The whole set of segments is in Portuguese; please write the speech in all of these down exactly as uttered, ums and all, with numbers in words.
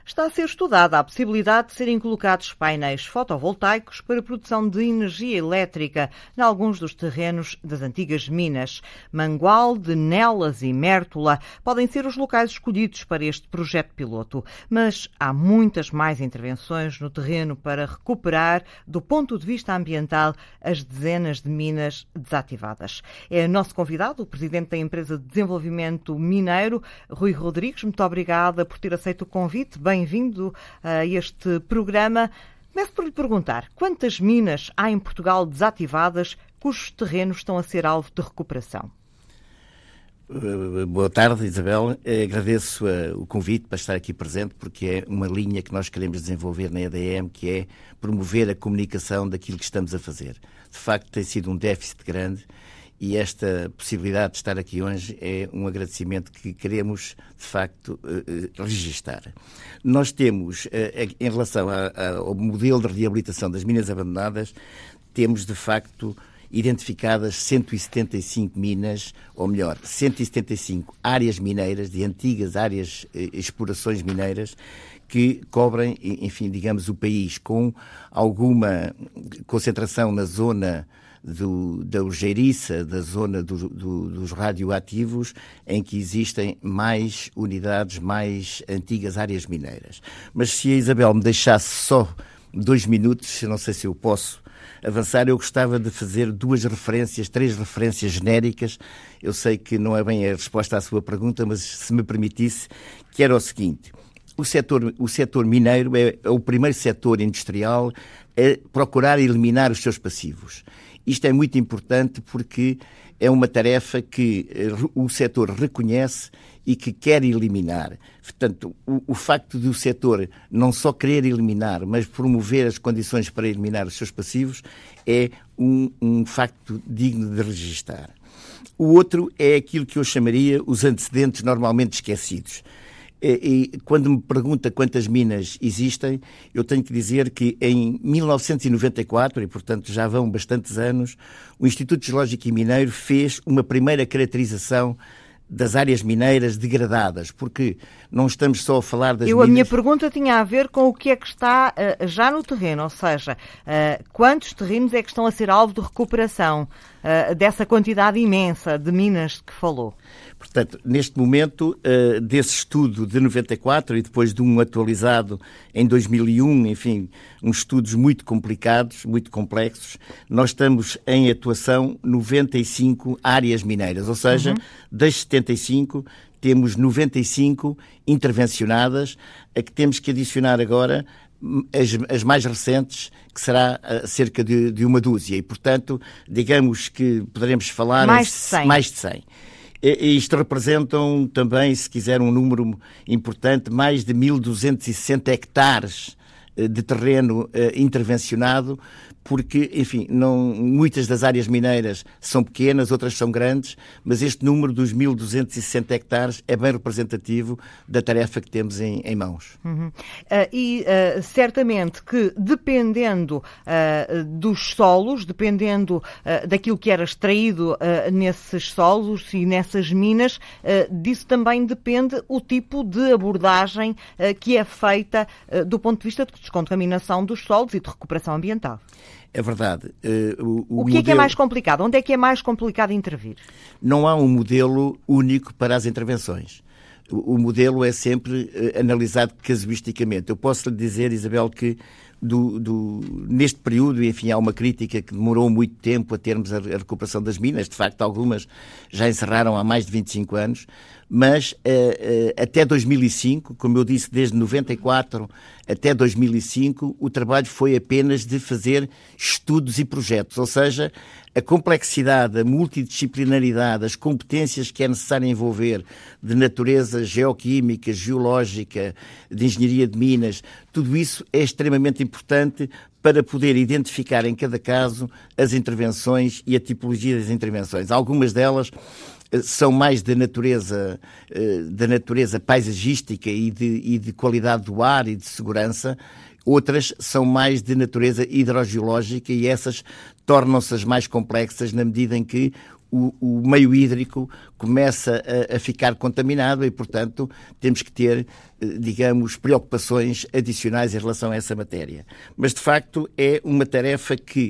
Está a ser estudada a possibilidade de serem colocados painéis fotovoltaicos para produção de energia elétrica em alguns dos terrenos das antigas minas. Mangualde, Nelas e Mértola podem ser os locais escolhidos para este projeto piloto, mas há muitas mais intervenções no terreno para recuperar, do ponto de vista ambiental, as dezenas de minas desativadas. É nosso convidado, o presidente da empresa de desenvolvimento mineiro, Rui Rodrigues. Muito obrigada por ter aceito o convite. Bem-vindo a este programa. Começo por lhe perguntar, quantas minas há em Portugal desativadas cujos terrenos estão a ser alvo de recuperação? Boa tarde, Isabel. Agradeço o convite para estar aqui presente, porque é uma linha que nós queremos desenvolver na E D M, que é promover a comunicação daquilo que estamos a fazer. De facto, tem sido um déficit grande e esta possibilidade de estar aqui hoje é um agradecimento que queremos, de facto, registar. Nós temos, em relação ao modelo de reabilitação das minas abandonadas, temos, de facto, identificadas cento e setenta e cinco minas, ou melhor, cento e setenta e cinco áreas mineiras, de antigas áreas eh, explorações mineiras, que cobrem, enfim, digamos, o país, com alguma concentração na zona do, da Urgeiriça, da zona do, do, dos radioativos, em que existem mais unidades, mais antigas áreas mineiras. Mas se a Isabel me deixasse só dois minutos, eu não sei se eu posso avançar, eu gostava de fazer duas referências, três referências genéricas. Eu sei que não é bem a resposta à sua pergunta, mas se me permitisse, que era o seguinte: o setor, o setor mineiro é, é o primeiro setor industrial a procurar eliminar os seus passivos. Isto é muito importante porque é uma tarefa que o setor reconhece e que quer eliminar. Portanto, o, o facto do setor não só querer eliminar, mas promover as condições para eliminar os seus passivos é um, um facto digno de registar. O outro é aquilo que eu chamaria os antecedentes normalmente esquecidos. E, e, quando me pergunta quantas minas existem, eu tenho que dizer que em mil novecentos e noventa e quatro, e portanto já vão bastantes anos, o Instituto Geológico e Mineiro fez uma primeira caracterização das áreas mineiras degradadas, porque não estamos só a falar das eu, minas... A minha pergunta tinha a ver com o que é que está uh, já no terreno, ou seja, uh, quantos terrenos é que estão a ser alvo de recuperação uh, dessa quantidade imensa de minas que falou? Portanto, neste momento, uh, desse estudo de noventa e quatro e depois de um atualizado em dois mil e um, enfim, uns estudos muito complicados, muito complexos, nós estamos em atuação noventa e cinco áreas mineiras, ou seja, uhum. das setenta e cinco, temos noventa e cinco intervencionadas, a que temos que adicionar agora as, as mais recentes, que será uh, cerca de, de uma dúzia, e portanto, digamos que poderemos falar mais em de cem. Mais de cem. E isto representam também, se quiser, um número importante, mais de mil duzentos e sessenta hectares de terreno uh, intervencionado, porque, enfim, não, muitas das áreas mineiras são pequenas, outras são grandes, mas este número dos mil duzentos e sessenta hectares é bem representativo da tarefa que temos em, em mãos. Uhum. Uh, e uh, certamente que, dependendo uh, dos solos, dependendo uh, daquilo que era extraído uh, nesses solos e nessas minas, uh, disso também depende o tipo de abordagem uh, que é feita uh, do ponto de vista de descontaminação dos solos e de recuperação ambiental. É verdade. Uh, o, o, o que modelo... é que é mais complicado? Onde é que é mais complicado intervir? Não há um modelo único para as intervenções. O, o modelo é sempre uh, analisado casuisticamente. Eu posso lhe dizer, Isabel, que do, do, neste período, enfim, há uma crítica que demorou muito tempo a termos a, a recuperação das minas. De facto, algumas já encerraram há mais de vinte e cinco anos, mas uh, uh, até dois mil e cinco, como eu disse, desde noventa e quatro até dois mil e cinco, o trabalho foi apenas de fazer estudos e projetos, ou seja, a complexidade, a multidisciplinaridade, as competências que é necessário envolver de natureza geoquímica, geológica, de engenharia de minas, tudo isso é extremamente importante para poder identificar em cada caso as intervenções e a tipologia das intervenções. Algumas delas são mais da natureza, da natureza paisagística e de, e de qualidade do ar e de segurança. Outras são mais de natureza hidrogeológica e essas tornam-se as mais complexas na medida em que o, o meio hídrico começa a, a ficar contaminado e, portanto, temos que ter, digamos, preocupações adicionais em relação a essa matéria. Mas, de facto, é uma tarefa que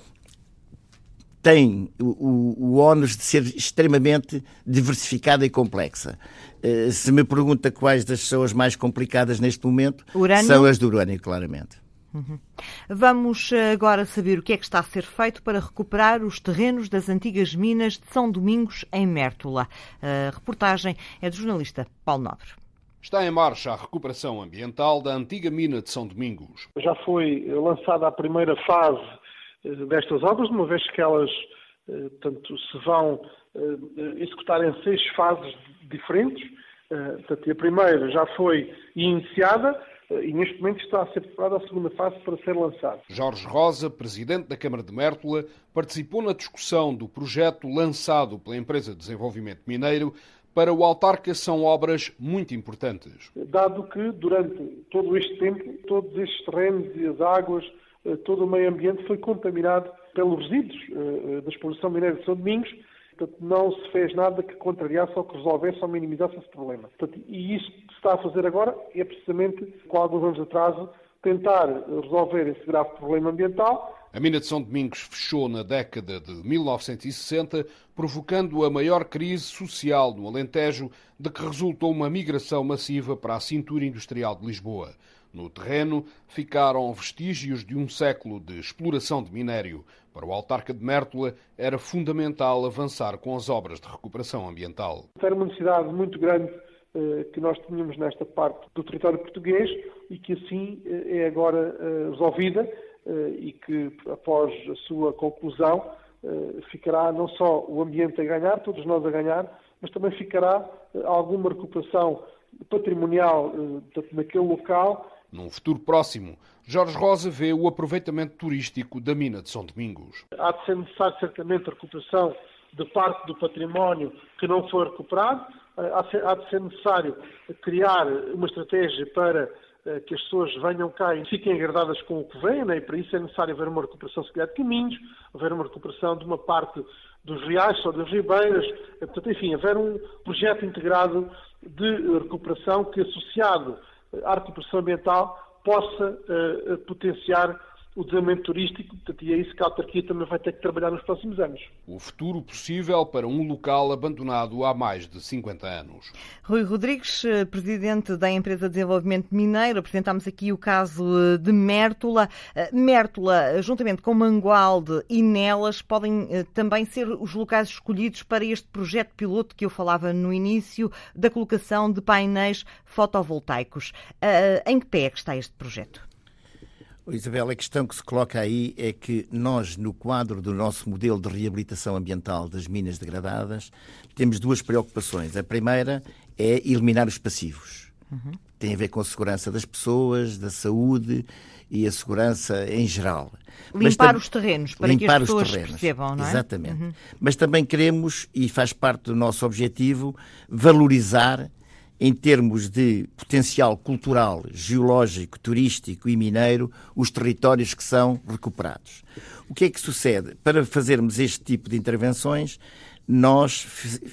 tem o, o, o ónus de ser extremamente diversificada e complexa. Uh, se me pergunta quais das são as mais complicadas neste momento, urânio? São as do urânio, claramente. Uhum. Vamos agora saber o que é que está a ser feito para recuperar os terrenos das antigas minas de São Domingos, em Mértola. A reportagem é do jornalista Paulo Nobre. Está em marcha a recuperação ambiental da antiga mina de São Domingos. Já foi lançada a primeira fase destas obras, uma vez que elas portanto, se vão executar em seis fases diferentes. Portanto, a primeira já foi iniciada e neste momento está a ser preparada a segunda fase para ser lançada. Jorge Rosa, presidente da Câmara de Mértola, participou na discussão do projeto lançado pela empresa de desenvolvimento mineiro. Para o autarca são obras muito importantes. Dado que durante todo este tempo, todos estes terrenos e as águas, todo o meio ambiente foi contaminado pelos resíduos da exploração mineira de São Domingos, portanto, não se fez nada que contrariasse ou que resolvesse ou minimizasse esse problema. Portanto, e isso que se está a fazer agora é precisamente, com alguns anos de atraso, tentar resolver esse grave problema ambiental. A mina de São Domingos fechou na década de mil novecentos e sessenta, provocando a maior crise social no Alentejo, de que resultou uma migração massiva para a cintura industrial de Lisboa. No terreno ficaram vestígios de um século de exploração de minério. Para o autarca de Mértola era fundamental avançar com as obras de recuperação ambiental. Era uma necessidade muito grande eh, que nós tínhamos nesta parte do território português e que assim eh, é agora eh, resolvida eh, e que após a sua conclusão eh, ficará não só o ambiente a ganhar, todos nós a ganhar, mas também ficará eh, alguma recuperação patrimonial eh, portanto, naquele local. Num futuro próximo, Jorge Rosa vê o aproveitamento turístico da mina de São Domingos. Há de ser necessário certamente a recuperação de parte do património que não foi recuperado. Há de ser necessário criar uma estratégia para que as pessoas venham cá e fiquem agradadas com o que vêm, né? E para isso é necessário haver uma recuperação se calhar de caminhos, haver uma recuperação de uma parte dos riachos ou das ribeiras, portanto, enfim, haver um projeto integrado de recuperação que, associado à recuperação ambiental, possa uh, potenciar o desenvolvimento turístico, portanto, e é isso que a autarquia também vai ter que trabalhar nos próximos anos. O futuro possível para um local abandonado há mais de cinquenta anos. Rui Rodrigues, presidente da empresa de desenvolvimento mineiro, apresentámos aqui o caso de Mértola. Mértola, juntamente com Mangualde e Nelas, podem também ser os locais escolhidos para este projeto piloto que eu falava no início, da colocação de painéis fotovoltaicos. Em que pé é que está este projeto? Isabel, a questão que se coloca aí é que nós, no quadro do nosso modelo de reabilitação ambiental das minas degradadas, temos duas preocupações. A primeira é eliminar os passivos. Uhum. Tem a ver com a segurança das pessoas, da saúde e a segurança em geral. Limpar os terrenos, para limpar que as pessoas os terrenos. percebam, não é? Exatamente. Uhum. Mas também queremos, e faz parte do nosso objetivo, valorizar em termos de potencial cultural, geológico, turístico e mineiro, os territórios que são recuperados. O que é que sucede? Para fazermos este tipo de intervenções, nós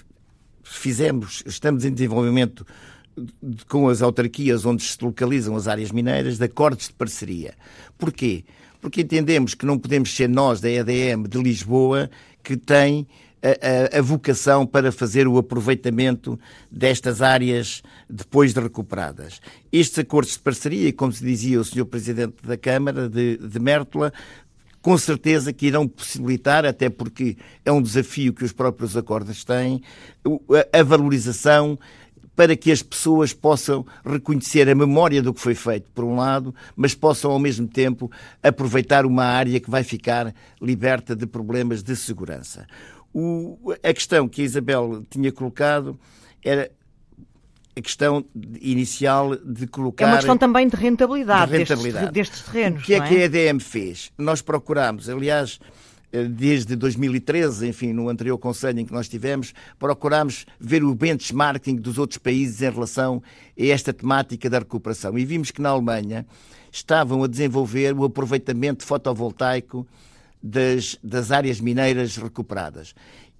fizemos, estamos em desenvolvimento com as autarquias onde se localizam as áreas mineiras, de acordos de parceria. Porquê? Porque entendemos que não podemos ser nós, da E D M de Lisboa, que tem A, a, a vocação para fazer o aproveitamento destas áreas depois de recuperadas. Estes acordos de parceria, como se dizia o senhor Presidente da Câmara de, de Mértola, com certeza que irão possibilitar, até porque é um desafio que os próprios acordos têm, a, a valorização para que as pessoas possam reconhecer a memória do que foi feito, por um lado, mas possam, ao mesmo tempo, aproveitar uma área que vai ficar liberta de problemas de segurança. O, a questão que a Isabel tinha colocado era a questão inicial de colocar... É uma questão também de rentabilidade, de rentabilidade. Destes, destes terrenos, O que é, não é que a E D M fez? Nós procurámos, aliás, desde dois mil e treze, enfim, no anterior conselho em que nós tivemos, procurámos ver o benchmarking dos outros países em relação a esta temática da recuperação. E vimos que na Alemanha estavam a desenvolver o aproveitamento fotovoltaico Das, das áreas mineiras recuperadas.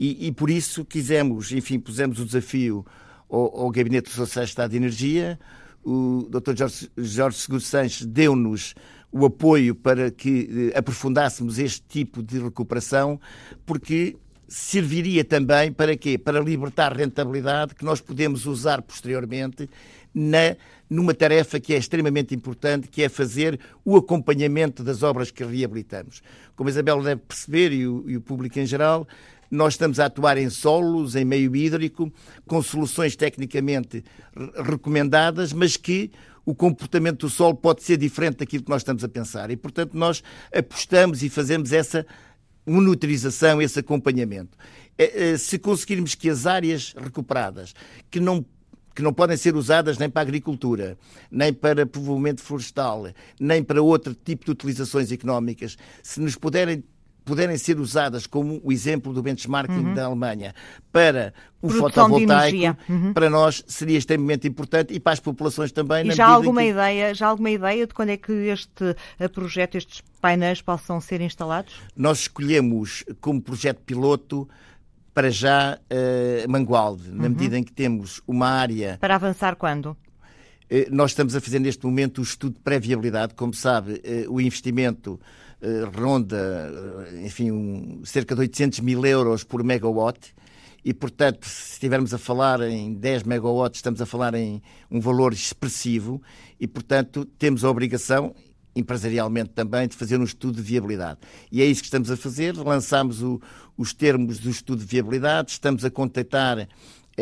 E, e por isso quisemos, enfim, pusemos o desafio ao, ao Gabinete do Secretário de Estado de Energia. O doutor Jorge, Jorge Seguro Sanches deu-nos o apoio para que eh, aprofundássemos este tipo de recuperação, porque serviria também para quê? Para libertar rentabilidade que nós podemos usar posteriormente na, numa tarefa que é extremamente importante, que é fazer o acompanhamento das obras que reabilitamos. Como a Isabel deve perceber, e o, e o público em geral, nós estamos a atuar em solos, em meio hídrico, com soluções tecnicamente recomendadas, mas que o comportamento do solo pode ser diferente daquilo que nós estamos a pensar. E, portanto, nós apostamos e fazemos essa monitorização, esse acompanhamento. Se conseguirmos que as áreas recuperadas, que não, que não podem ser usadas nem para a agricultura, nem para povoamento florestal, nem para outro tipo de utilizações económicas, se nos puderem puderem ser usadas como o exemplo do benchmarking uhum. da Alemanha para o Produção fotovoltaico, uhum. para nós seria extremamente importante e para as populações também. E na já há alguma que... ideia, já há alguma ideia de quando é que este projeto, estes painéis possam ser instalados? Nós escolhemos como projeto piloto para já uh, Mangualde, na uhum. medida em que temos uma área... Para avançar quando? Uh, nós estamos a fazer neste momento o estudo de pré-viabilidade. Como sabe, uh, o investimento Uh, ronda, uh, enfim, um, cerca de oitocentos mil euros por megawatt e, portanto, se estivermos a falar em dez megawatts, estamos a falar em um valor expressivo e, portanto, temos a obrigação, empresarialmente também, de fazer um estudo de viabilidade. E é isso que estamos a fazer. Lançámos o, os termos do estudo de viabilidade, estamos a contactar uh,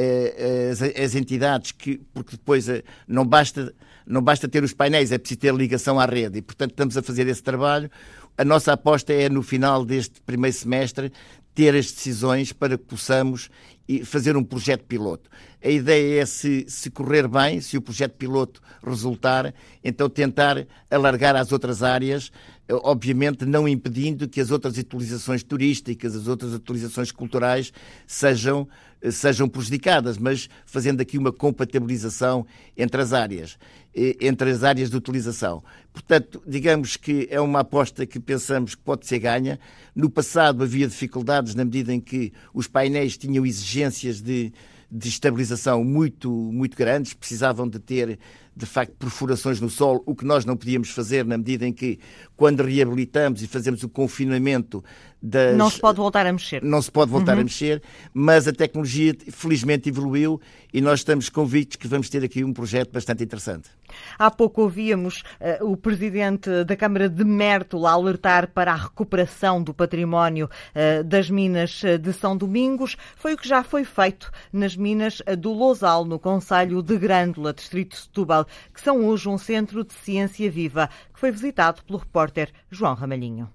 as, as entidades, que, porque depois uh, não basta... Não basta ter os painéis, é preciso ter ligação à rede e, portanto, estamos a fazer esse trabalho. A nossa aposta é, no final deste primeiro semestre, ter as decisões para que possamos fazer um projeto piloto. A ideia é, se, se correr bem, se o projeto piloto resultar, então tentar alargar às outras áreas, obviamente não impedindo que as outras utilizações turísticas, as outras utilizações culturais sejam, sejam prejudicadas, mas fazendo aqui uma compatibilização entre as áreas, entre as áreas de utilização. Portanto, digamos que é uma aposta que pensamos que pode ser ganha. No passado havia dificuldades na medida em que os painéis tinham exigências de, de estabilização muito, muito grandes, precisavam de ter, de facto, perfurações no solo, o que nós não podíamos fazer na medida em que, quando reabilitamos e fazemos o confinamento das... Não se pode voltar a mexer. Não se pode voltar uhum. a mexer, mas a tecnologia, felizmente, evoluiu e nós estamos convictos que vamos ter aqui um projeto bastante interessante. Há pouco ouvíamos uh, o presidente da Câmara de Mértola alertar para a recuperação do património uh, das minas de São Domingos. Foi o que já foi feito nas minas do Lousal, no concelho de Grândola, distrito de Setúbal, que são hoje um centro de ciência viva, que foi visitado pelo repórter João Ramalhinho.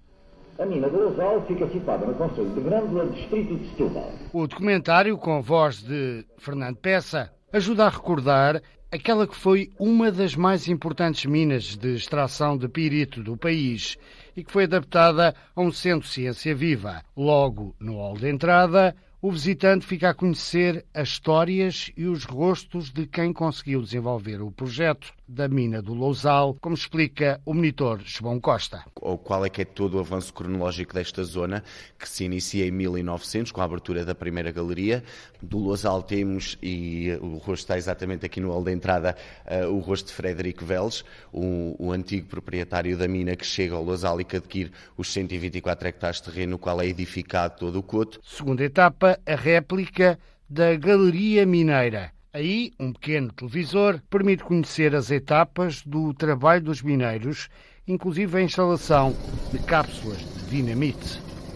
A mina do Lousal fica situada no concelho de Grândola, distrito de Setúbal. O documentário, com a voz de Fernando Peça, ajuda a recordar aquela que foi uma das mais importantes minas de extração de pirito do país e que foi adaptada a um centro de ciência viva. Logo no hall de entrada, o visitante fica a conhecer as histórias e os rostos de quem conseguiu desenvolver o projeto da mina do Lousal, como explica o monitor João Costa. Ou qual é que é todo o avanço cronológico desta zona, que se inicia em mil e novecentos, com a abertura da primeira galeria. Do Lousal temos, e o rosto está exatamente aqui no hall de entrada, uh, o rosto de Frederico Veles, o, o antigo proprietário da mina que chega ao Lousal e que adquire os cento e vinte e quatro hectares de terreno, no qual é edificado todo o coto. Segunda etapa, a réplica da Galeria Mineira. Aí, um pequeno televisor permite conhecer as etapas do trabalho dos mineiros, inclusive a instalação de cápsulas de dinamite.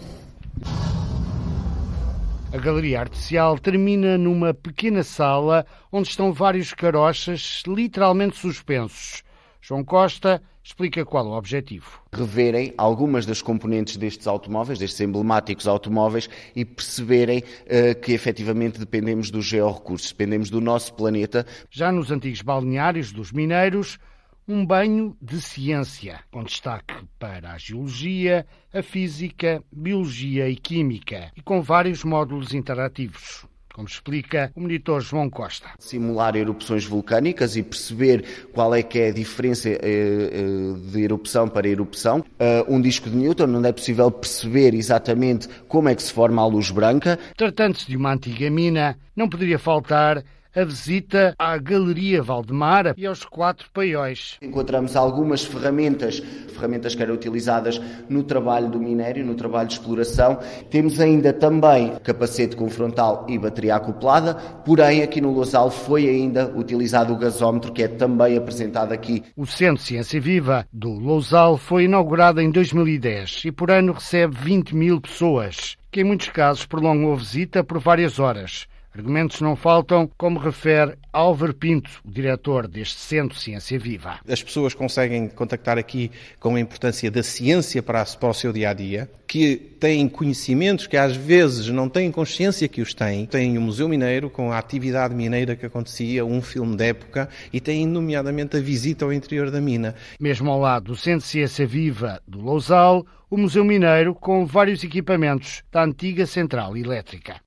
A galeria artificial termina numa pequena sala onde estão vários carochas literalmente suspensos. João Costa explica qual o objetivo. Reverem algumas das componentes destes automóveis, destes emblemáticos automóveis, e perceberem uh, que efetivamente dependemos dos georrecursos, dependemos do nosso planeta. Já nos antigos balneários dos mineiros, um banho de ciência, com destaque para a geologia, a física, biologia e química, e com vários módulos interativos. como explica o monitor João Costa. Simular erupções vulcânicas e perceber qual é que é a diferença de erupção para erupção. Um disco de Newton, onde é possível perceber exatamente como é que se forma a luz branca. Tratando-se de uma antiga mina, não poderia faltar a visita à Galeria Valdemar e aos quatro paióis. Encontramos algumas ferramentas, ferramentas que eram utilizadas no trabalho do minério, no trabalho de exploração. Temos ainda também capacete com frontal e bateria acoplada, porém aqui no Lousal foi ainda utilizado o gasómetro, que é também apresentado aqui. O Centro Ciência Viva do Lousal foi inaugurado em dois mil e dez e por ano recebe vinte mil pessoas, que em muitos casos prolongam a visita por várias horas. Argumentos não faltam, como refere Álvaro Pinto, o diretor deste Centro Ciência Viva. As pessoas conseguem contactar aqui com a importância da ciência para, para o seu dia-a-dia, que têm conhecimentos que às vezes não têm consciência que os têm. Têm o Museu Mineiro, com a atividade mineira que acontecia, um filme de época, e têm nomeadamente a visita ao interior da mina. Mesmo ao lado do Centro Ciência Viva do Lousal, o Museu Mineiro, com vários equipamentos da antiga central elétrica.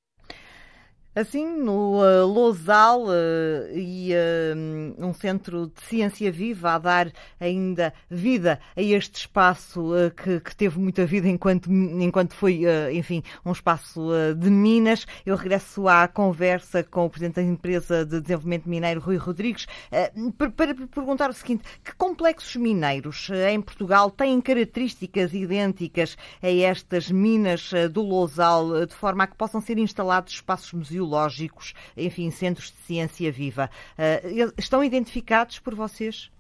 Assim, no uh, Lousal uh, e uh, um centro de ciência viva a dar ainda vida a este espaço uh, que, que teve muita vida enquanto, enquanto foi, uh, enfim, um espaço uh, de minas. Eu regresso à conversa com o Presidente da Empresa de Desenvolvimento Mineiro, Rui Rodrigues, uh, para, para perguntar o seguinte: que complexos mineiros uh, em Portugal têm características idênticas a estas minas uh, do Lousal, uh, de forma a que possam ser instalados espaços museológicos, enfim, centros de ciência viva? Uh, estão identificados por vocês?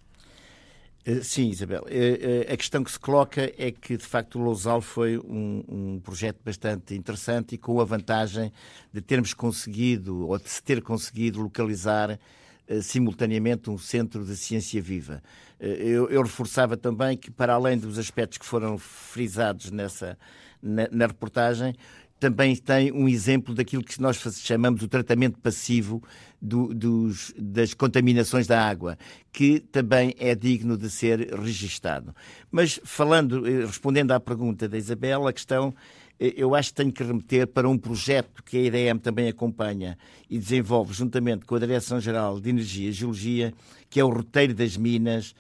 Sim, Isabel. A questão que se coloca é que, de facto, o Lousal foi um, um projeto bastante interessante e com a vantagem de termos conseguido, ou de se ter conseguido, localizar uh, simultaneamente um centro de ciência viva. Uh, eu, eu reforçava também que, para além dos aspectos que foram frisados nessa, na, na reportagem, também tem um exemplo daquilo que nós chamamos o tratamento passivo do, dos, das contaminações da água, que também é digno de ser registado. Mas falando, respondendo à pergunta da Isabel, a questão, eu acho que tenho que remeter para um projeto que a I D M também acompanha e desenvolve juntamente com a Direção-Geral de Energia e Geologia, que é o roteiro das minas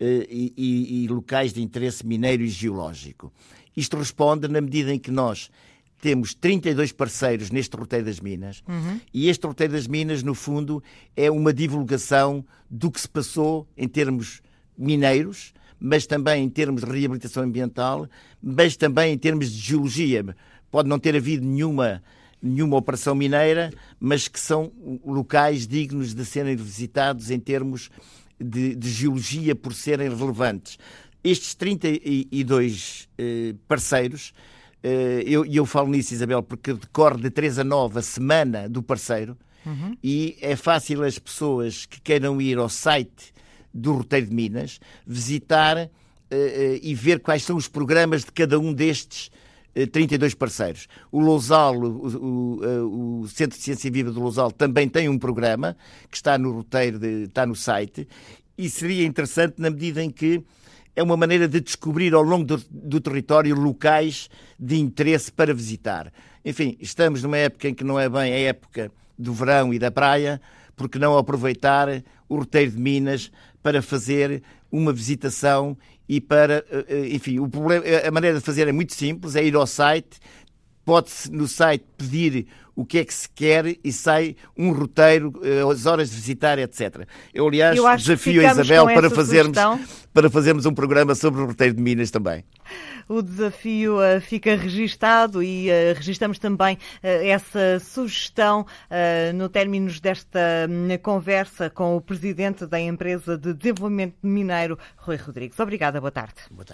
e, e, e locais de interesse mineiro e geológico. Isto responde na medida em que nós temos trinta e dois parceiros neste roteiro das minas, uhum. E este roteiro das minas, no fundo, é uma divulgação do que se passou em termos mineiros, mas também em termos de reabilitação ambiental, mas também em termos de geologia. Pode não ter havido nenhuma, nenhuma operação mineira, mas que são locais dignos de serem visitados em termos de, de geologia por serem relevantes. Estes trinta e dois eh, parceiros, E eu, eu falo nisso, Isabel, porque decorre de três a nove a semana do parceiro, uhum. E é fácil as pessoas que queiram ir ao site do roteiro de minas visitar uh, uh, e ver quais são os programas de cada um destes uh, trinta e dois parceiros. O Lousal, o, o, o Centro de Ciência Viva do Lousal, também tem um programa que está no roteiro, de, está no site, e seria interessante na medida em que é uma maneira de descobrir ao longo do, do território locais de interesse para visitar. Enfim, estamos numa época em que não é bem a época do verão e da praia, porque não aproveitar o roteiro de minas para fazer uma visitação e para, enfim, o problema, a maneira de fazer é muito simples, é ir ao site, pode-se no site pedir o que é que se quer e sai um roteiro, as horas de visitar, etcétera. Eu, aliás, Eu desafio a Isabel para fazermos, para fazermos um programa sobre o roteiro de minas também. O desafio uh, fica registado e uh, registamos também uh, essa sugestão uh, no términos desta uh, conversa com o Presidente da Empresa de Desenvolvimento Mineiro, Rui Rodrigues. Obrigada, boa tarde. Boa tarde.